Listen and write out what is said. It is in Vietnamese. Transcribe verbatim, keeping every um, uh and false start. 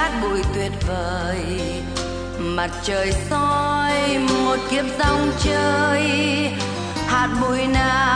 cát bụi tuyệt vời, mặt trời soi một kiếp dòng chơi, hạt bụi nào